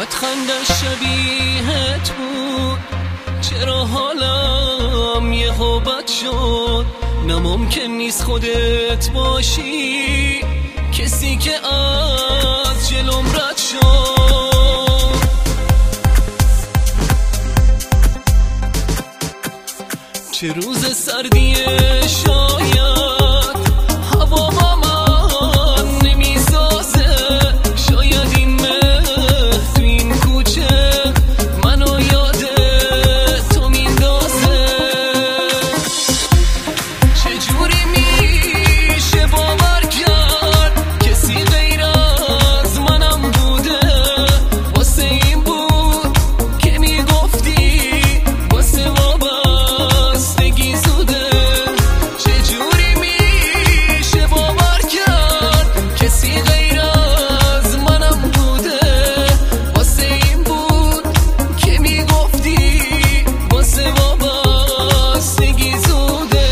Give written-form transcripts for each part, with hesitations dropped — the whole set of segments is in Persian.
انقدر خندش شبیهت بود، چرا حالم یه بد شد؟ نه ممکن نیست خودت باشی کسی که از جلوم رد شد. چه روز سردیه، شاید هوا با من نمیسازه، شاید این مه تو این کوچه منو یاد تو میندازه. چجوری میشه باور کرد کسی غیر از منم بوده؟ واسه این بود که میگفتی واسه وابستگی زوده. چجوری میشه باور کرد کسی غیر از منم بوده؟ واسه این بود که میگفتی واسه وابستگی زوده.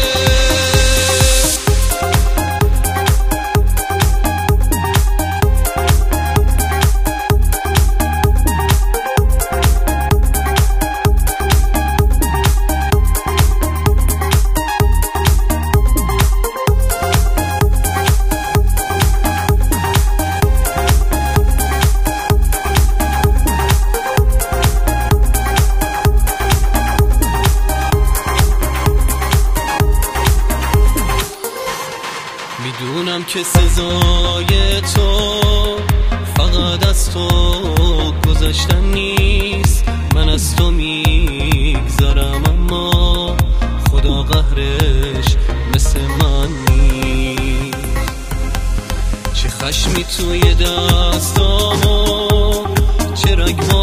میدونم که سزای تو فقط از تو گذشتن نیست، من از تو میگذرم اما خدا قهرش مثل من نیست. چه خشمی توی دستامو، چه رگ